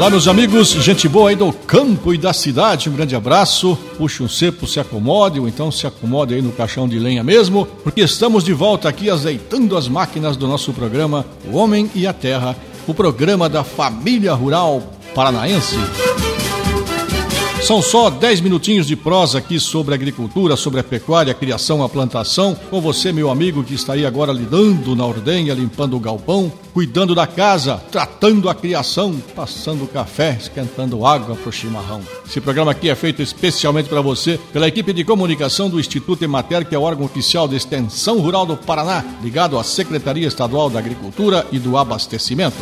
Olá, meus amigos, gente boa aí do campo e da cidade, um grande abraço. Puxe um cepo, se acomode, ou então se acomode aí no caixão de lenha mesmo, porque estamos de volta aqui azeitando as máquinas do nosso programa O Homem e a Terra, o programa da família rural paranaense. São só 10 minutinhos de prosa aqui sobre a agricultura, sobre a pecuária, a criação, a plantação, com você, meu amigo, que está aí agora lidando na ordenha, limpando o galpão, cuidando da casa, tratando a criação, passando café, esquentando água para o chimarrão. Esse programa aqui é feito especialmente para você, pela equipe de comunicação do Instituto Emater, que é o órgão oficial da Extensão Rural do Paraná, ligado à Secretaria Estadual da Agricultura e do Abastecimento.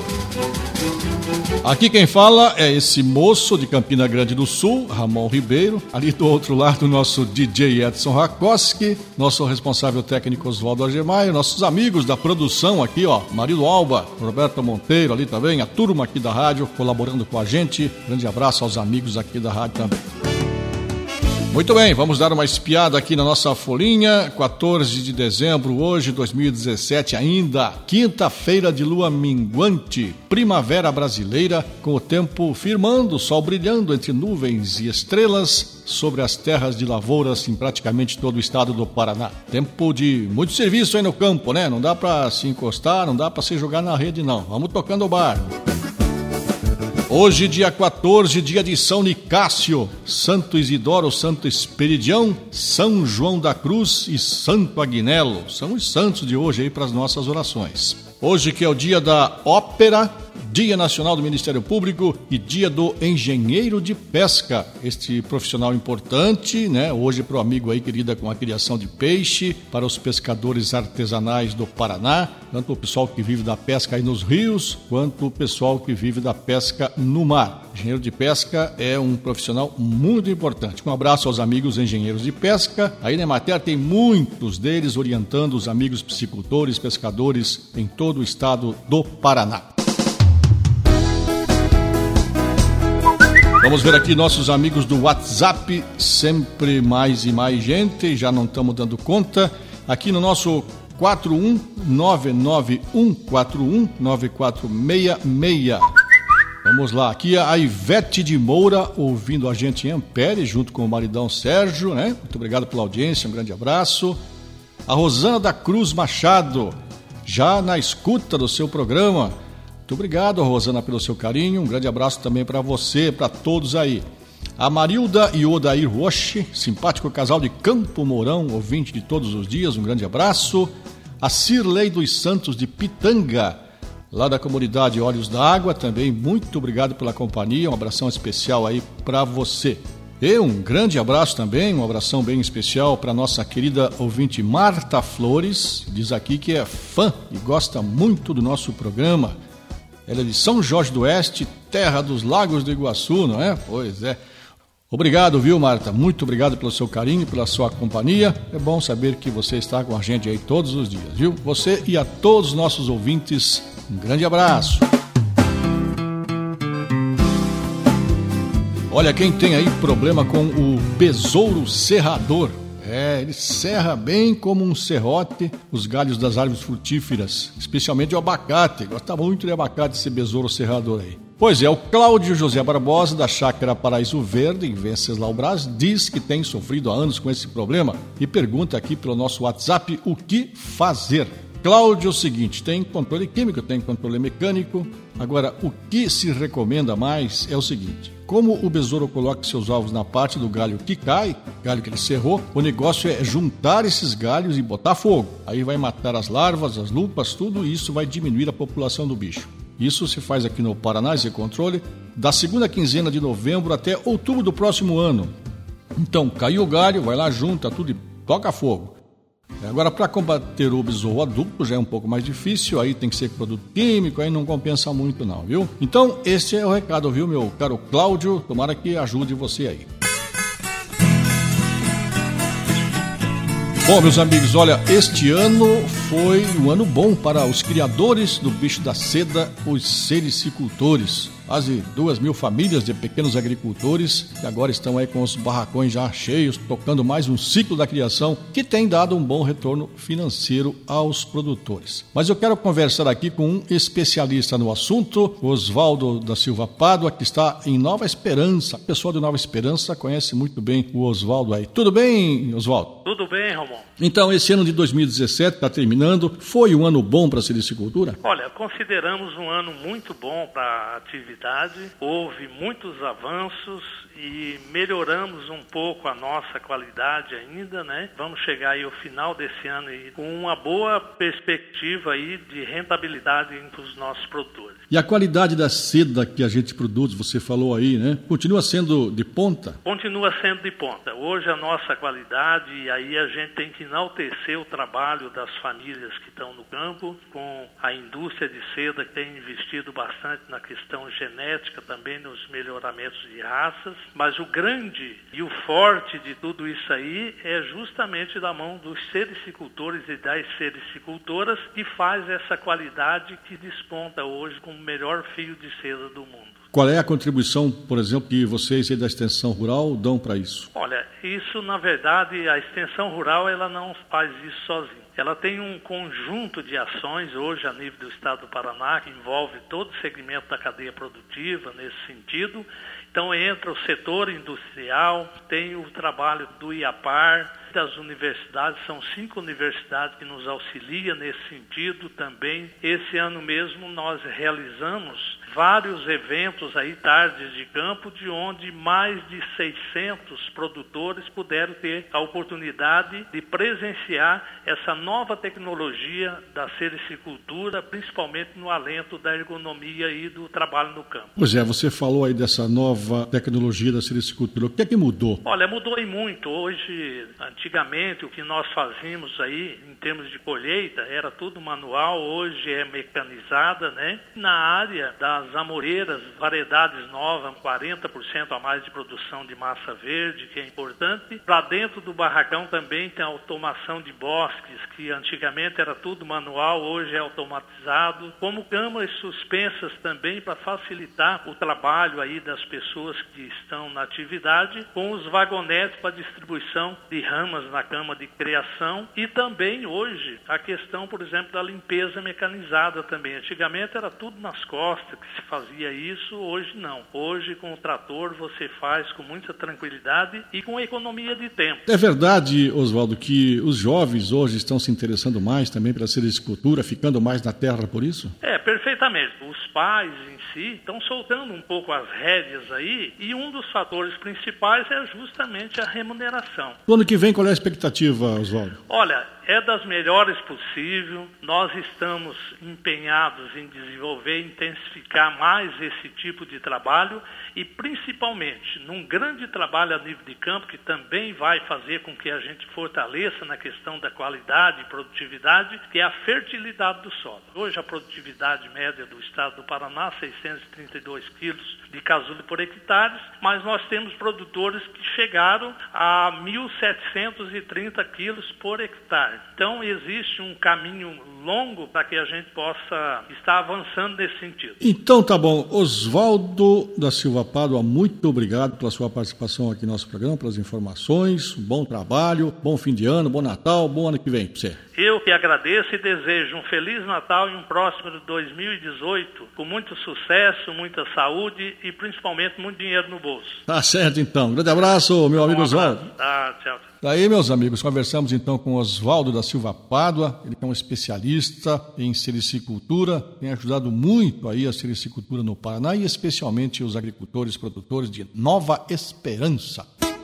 Aqui quem fala é esse moço de Campina Grande do Sul, Ramon Ribeiro. Ali do outro lado, o nosso DJ Edson Rakoski, nosso responsável técnico Oswaldo Argemaio, nossos amigos da produção aqui, ó, Marido Alba, Roberto Monteiro ali também, a turma aqui da rádio colaborando com a gente. Grande abraço aos amigos aqui da rádio também. Muito bem, vamos dar uma espiada aqui na nossa folhinha. 14 de dezembro, hoje, 2017 ainda, quinta-feira de lua minguante, primavera brasileira, com o tempo firmando, o sol brilhando entre nuvens e estrelas sobre as terras de lavouras em praticamente todo o estado do Paraná. Tempo de muito serviço aí no campo, né? Não dá pra se encostar, não dá pra se jogar na rede, não. Vamos tocando o barco. Hoje, dia 14, dia de São Nicásio, Santo Isidoro, Santo Esperidião, São João da Cruz e Santo Agnello. São os santos de hoje aí para as nossas orações. Hoje que é o dia da ópera, Dia Nacional do Ministério Público e Dia do Engenheiro de Pesca. Este profissional importante, né? Hoje para o amigo aí que lida com a criação de peixe, para os pescadores artesanais do Paraná, tanto o pessoal que vive da pesca aí nos rios, quanto o pessoal que vive da pesca no mar. Engenheiro de pesca é um profissional muito importante. Um abraço aos amigos engenheiros de pesca. Aí na Emater tem muitos deles orientando os amigos piscicultores, pescadores em todo o estado do Paraná. Vamos ver aqui nossos amigos do WhatsApp, sempre mais e mais gente, já não estamos dando conta. Aqui no nosso 41991419466. Vamos lá, aqui a Ivete de Moura ouvindo a gente em Ampere, junto com o maridão Sérgio, né? Muito obrigado pela audiência, um grande abraço. A Rosana da Cruz Machado, já na escuta do seu programa. Muito obrigado, Rosana, pelo seu carinho. Um grande abraço também para você, para todos aí. A Marilda e Odair Roche, simpático casal de Campo Mourão, ouvinte de todos os dias. Um grande abraço. A Cirlei dos Santos de Pitanga, lá da comunidade Olhos da Água, também muito obrigado pela companhia. Um abração especial aí para você. E um grande abraço também, um abração bem especial para nossa querida ouvinte Marta Flores. Diz aqui que é fã e gosta muito do nosso programa. Ela é de São Jorge do Oeste, terra dos Lagos do Iguaçu, não é? Pois é. Obrigado, viu, Marta? Muito obrigado pelo seu carinho, pela sua companhia. É bom saber que você está com a gente aí todos os dias, viu? Você e a todos os nossos ouvintes, um grande abraço. Olha, quem tem aí problema com o besouro serrador. Ele serra bem como um serrote os galhos das árvores frutíferas, especialmente o abacate. Gosta muito de abacate esse besouro serrador aí. Pois é, o Cláudio José Barbosa, da Chácara Paraíso Verde, em Venceslau Brás, diz que tem sofrido há anos com esse problema e pergunta aqui pelo nosso WhatsApp o que fazer. Cláudio, é o seguinte, tem controle químico, tem controle mecânico. Agora, o que se recomenda mais é o seguinte: como o besouro coloca seus ovos na parte do galho que cai, galho que ele serrou, o negócio é juntar esses galhos e botar fogo. Aí vai matar as larvas, as lupas, tudo, e isso vai diminuir a população do bicho. Isso se faz aqui no Paraná, esse controle, da segunda quinzena de novembro até outubro do próximo ano. Então, caiu o galho, vai lá, junta tudo e toca fogo. Agora, para combater o besouro adulto já é um pouco mais difícil, aí tem que ser produto químico, aí não compensa muito não, viu? Então, esse é o recado, viu, meu caro Cláudio? Tomara que ajude você aí. Bom, meus amigos, olha, este ano foi um ano bom para os criadores do bicho da seda, os sericicultores. quase 2.000 famílias de pequenos agricultores que agora estão aí com os barracões já cheios, tocando mais um ciclo da criação que tem dado um bom retorno financeiro aos produtores. Mas eu quero conversar aqui com um especialista no assunto, Oswaldo da Silva Pádua, que está em Nova Esperança. A pessoa de Nova Esperança conhece muito bem o Oswaldo aí. Tudo bem, Oswaldo? Tudo bem, Romão. Então, esse ano de 2017 está terminando. Foi um ano bom para a silicicultura? Olha, consideramos um ano muito bom para a atividade. Houve muitos avanços e melhoramos um pouco a nossa qualidade ainda, né? Vamos chegar aí ao final desse ano aí com uma boa perspectiva aí de rentabilidade entre os nossos produtores. E a qualidade da seda que a gente produz, você falou aí, né? Continua sendo de ponta? Continua sendo de ponta. Hoje a nossa qualidade, e aí a gente tem que enaltecer o trabalho das famílias que estão no campo, com a indústria de seda que tem investido bastante na questão genética, também nos melhoramentos de raças. Mas o grande e o forte de tudo isso aí é justamente da mão dos sericicultores e das sericicultoras, que faz essa qualidade que desponta hoje como o melhor fio de seda do mundo. Qual é a contribuição, por exemplo, que vocês aí da Extensão Rural dão para isso? Olha, isso na verdade a Extensão Rural ela não faz isso sozinha. Ela tem um conjunto de ações hoje a nível do estado do Paraná que envolve todo o segmento da cadeia produtiva nesse sentido. Então entra o setor industrial, tem o trabalho do IAPAR, das universidades, são 5 universidades que nos auxiliam nesse sentido também. Esse ano mesmo nós realizamos vários eventos aí, tardes de campo, de onde mais de 600 produtores puderam ter a oportunidade de presenciar essa nova tecnologia da sericicultura, principalmente no alento da ergonomia e do trabalho no campo. Pois é, você falou aí dessa nova tecnologia da sericicultura. O que é que mudou? Olha, mudou e muito. Hoje, antigamente, o que nós fazíamos aí, em termos de colheita, era tudo manual, hoje é mecanizada, né? Na área das amoreiras, variedades novas, 40% a mais de produção de massa verde, que é importante. Para dentro do barracão também tem a automação de bosques, que antigamente era tudo manual, hoje é automatizado. Como câmaras suspensas também para facilitar o trabalho aí das pessoas que estão na atividade, com os vagonetes para distribuição de ramas na cama de criação e também hoje a questão, por exemplo, da limpeza mecanizada também. Antigamente era tudo nas costas que se fazia isso, hoje não. Hoje com o trator você faz com muita tranquilidade e com economia de tempo. É verdade, Oswaldo, que os jovens hoje estão se interessando mais também pela sericicultura, ficando mais na terra por isso? Perfeitamente. Os pais em si estão soltando um pouco as rédeas aí e um dos fatores principais é justamente a remuneração. No ano que vem, qual é a expectativa, Oswaldo? Olha, é das melhores possível. Nós estamos empenhados em desenvolver e intensificar mais esse tipo de trabalho e principalmente num grande trabalho a nível de campo que também vai fazer com que a gente fortaleça na questão da qualidade e produtividade, que é a fertilidade do solo. Hoje a produtividade média do estado do Paraná, 632 quilos de casulo por hectare, mas nós temos produtores que chegaram a 1.730 quilos por hectare. Então existe um caminho longo para que a gente possa estar avançando nesse sentido. Então tá bom. Oswaldo da Silva Pádua, muito obrigado pela sua participação aqui no nosso programa, pelas informações, bom trabalho, bom fim de ano, bom Natal, bom ano que vem para você. Eu que agradeço e desejo um Feliz Natal e um próspero 2018, com muito sucesso, muita saúde e principalmente muito dinheiro no bolso. Tá certo então. Grande abraço, meu amigo Oswaldo. Tá, tchau. Daí, meus amigos, conversamos então com Oswaldo da Silva Pádua, ele é um especialista em sericicultura, tem ajudado muito aí a sericicultura no Paraná e especialmente os agricultores, produtores de Nova Esperança.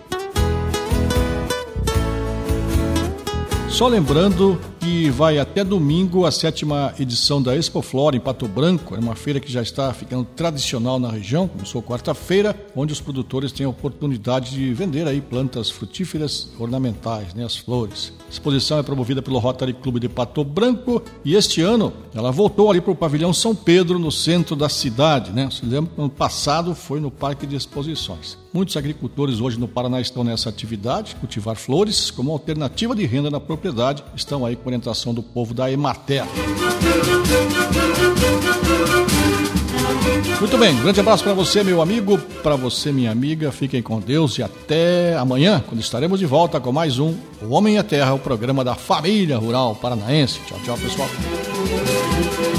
Só lembrando que vai até domingo a 7ª edição da Expoflora em Pato Branco. É uma feira que já está ficando tradicional na região. Começou quarta-feira, onde os produtores têm a oportunidade de vender aí plantas frutíferas ornamentais, né, as flores. A exposição é promovida pelo Rotary Clube de Pato Branco e este ano ela voltou ali para o pavilhão São Pedro, no centro da cidade, né? Você lembra que ano passado foi no Parque de Exposições. Muitos agricultores hoje no Paraná estão nessa atividade, cultivar flores como alternativa de renda na propriedade, estão aí com orientação do povo da Emater. Muito bem, grande abraço para você, meu amigo, para você, minha amiga. Fiquem com Deus e até amanhã, quando estaremos de volta com mais um O Homem e a Terra, o programa da família rural paranaense. Tchau, tchau, pessoal.